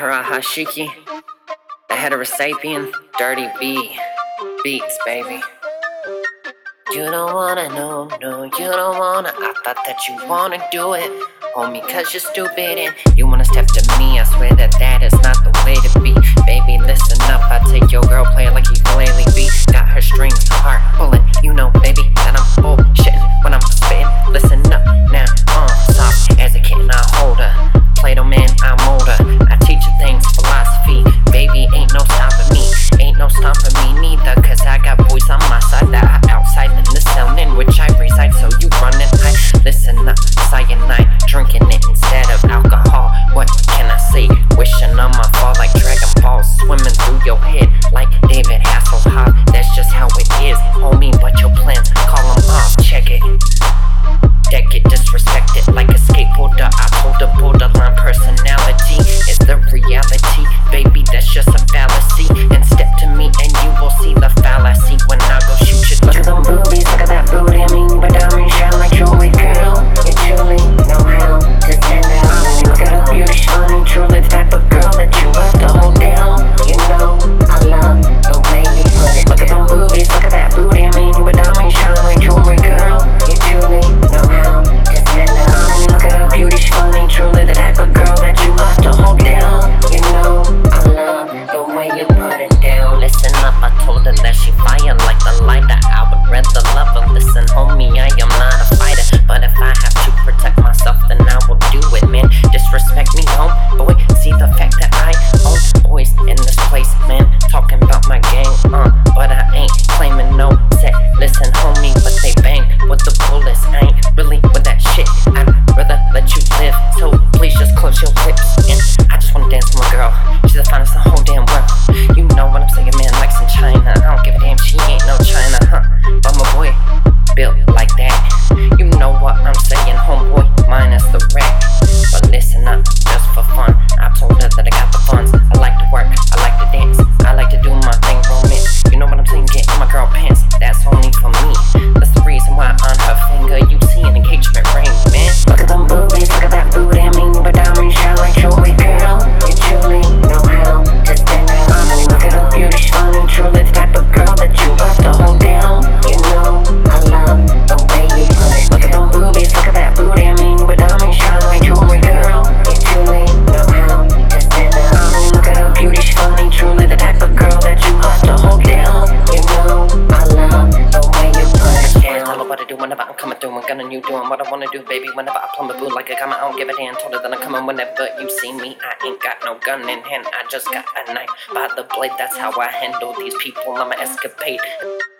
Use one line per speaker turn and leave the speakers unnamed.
Tahara Hashiki, the heterosapien, Dirty B, beats, baby. You don't wanna know, no, you don't wanna. I thought that you wanna do it, homie, cause you're stupid and you wanna step to me. I swear that that is not the way to be. Baby, listen up, I take your girl, play it like ukulele B. Got her strings, heart pulling, you know, baby, that I'm bullshitting when I'm spitting. Listen up now, soft as a kitten, I hold her. Play-Doh man, I mold her. I teach her things, philosophy. Baby, ain't no stopping me. Ain't no stopping me neither, cause I got boys on my side that are outside in the cell in which I reside. So you running high, listen up, cyanide, drinking it instead of alcohol. What can I say? Wishing on my fall like Dragon Balls swimming through your head like David Hasselhoff. That's just how it is, homie, but your plans, call them off. Check it, deck it, disrespect it like a skateboarder. I hold a borderline personality is the reality, baby, that's just a fallacy. And step to me and you will see the fallacy when I go shoot you.
Look at them boobies, look at that booty, I mean, but diamond shine like jewelry, girl. You truly know how to stand out. Look at her beauty, shining, truly the type of girl that you love to hold down. You know, I love the way you put it. Look at them boobies, look at that booty, I mean, but diamond shine like jewelry, girl. You truly know how to stand out. Look at her beauty, shining, truly the type of girl that you love to hold down. You know, I love the way you put it down.
Listen up, I told her that she fire like the lighter. I would rather love her. Listen, homie, I am not a fighter, but if I have to protect myself, then I will do it, man. Disrespect me, homeboy. See the fact that I own boys in this place, man. Talking about my gang, but I ain't claiming no set. Listen, homie, but they bang with the bullets. I ain't really with that shit. I'd rather let you live, so please just close your lips. And I just wanna dance with my girl. She's the finest in the whole damn world. You know what I'm saying, man, like some China. I don't give a damn, she ain't no China, but my boy built like that. You know what I'm saying, homeboy, minus the rap. But listen up, just for fun, I told her that I got the funds. I like to work, I like to dance, I like to do my thing romance. You know what I'm saying, get in my girl pants, that's only for me. That's the reason why on her finger you see an engagement ring, man.
Look at them boobies, look at that booty, I mean, but diamond shine like jewelry, girl. You truly know how to stand out. Look at her beauty, shining, truly the type of girl that you love to hold down. You know, I love the way you put it. Look at them boobies, look at that booty, I mean, but diamond shine like jewelry, girl. You truly know how to stand out. Look at her beauty, shining, truly the type of girl that you love to hold down. You know, I love the way you put it down.
Tell her what to do whenever I'm coming through and gunning you doing what I wanna do, baby. Whenever I plumb a boot like a comment, I don't give a damn. Told her that I'm coming whenever you see me. I ain't got no gun in hand, I just got a knife by the blade. That's how I handle these people, I'm an escapade.